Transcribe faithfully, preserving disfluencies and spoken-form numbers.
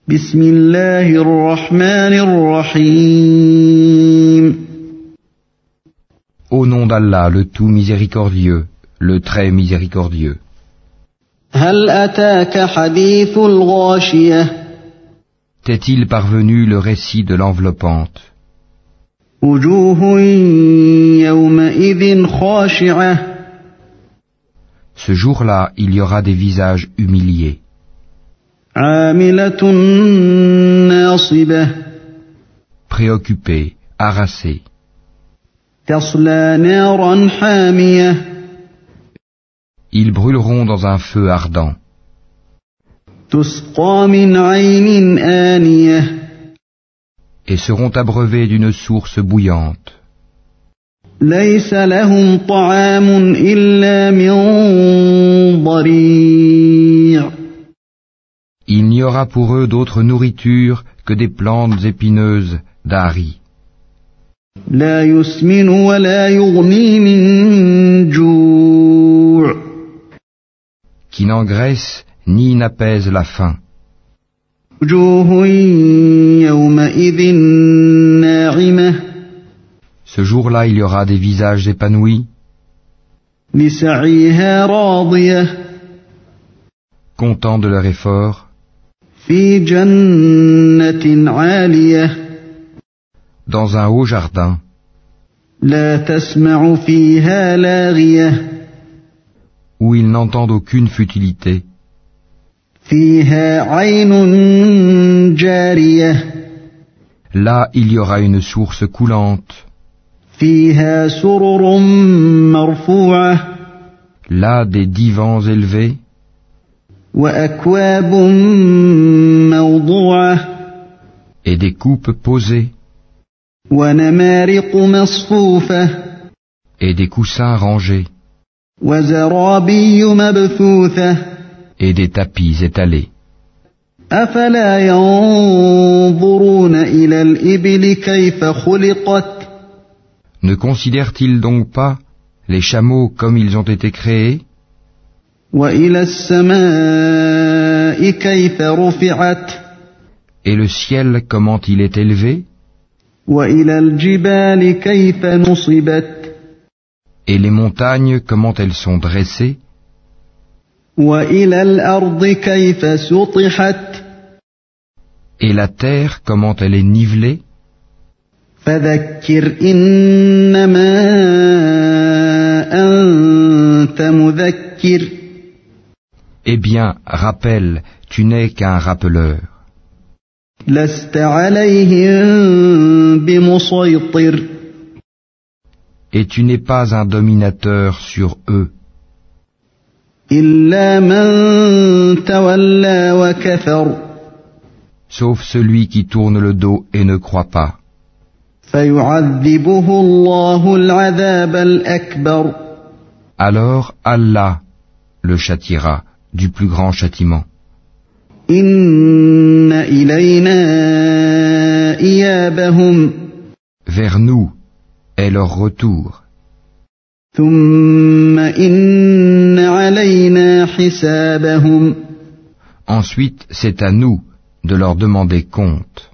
بسم الله الرحمن الرحيم. Au nom d'Allah, le tout miséricordieux, le très miséricordieux. هل أتاك حديث الغاشية؟ T'est-il parvenu le récit de l'enveloppante? وجوه يومئذ خاشعة. Ce jour-là, il y aura des visages humiliés. عاملة ناصبة. Préoccupés, harassés. تصلى نارا حامية. Ils brûleront dans un feu ardent. تسقى من عين آنية. Et seront abreuvés d'une source bouillante. ليس لهم طعام إلا من ضريع. Il n'y aura pour eux d'autre nourriture que des plantes épineuses d'Ari, لا يسمن ولا يغني من جوع. qui n'engraissent ni n'apaisent la faim. وجوه يومئذ ناعمة. Ce jour-là, il y aura des visages épanouis, لسعيها راضية. contents de leur effort, في جنة عالية. dans un haut jardin, لا تسمع فيها لاغية. où ils n'entendent aucune futilité. فيها عين جارية. Là, il y aura une source coulante. فيها سرر مرفوعة. Là, des divans élevés, وأكواب موضوعة. et des coupes posées, ونمارق مصفوفة. et des coussins rangés, وزرابي مبثوثة. et des tapis étalés. أفلا ينظرون إلى الإبل كيف خلقت. Ne considèrent-ils donc pas les chameaux comme ils ont été créés, وإلى السماء كيف رفعت. et le ciel comment il est élevé, وإلى الجبال كيف نصبت. et les montagnes comment elles sont dressées, وإلى الأرض كيف سطحت. et la terre comment elle est nivelée. فذكر إنما أنت مذكر. Eh bien, rappelle, tu n'es qu'un rappeleur. لست عليهم بمسيطر. Et tu n'es pas un dominateur sur eux, إلا من تولى وكفر. sauf celui qui tourne le dos et ne croit pas. فيعذبه الله العذاب الأكبر. Alors Allah le châtiera du plus grand châtiment. إن إلينا إيابهم. Vers nous est leur retour. ثم إن علينا حسابهم. Ensuite, c'est à nous de leur demander compte.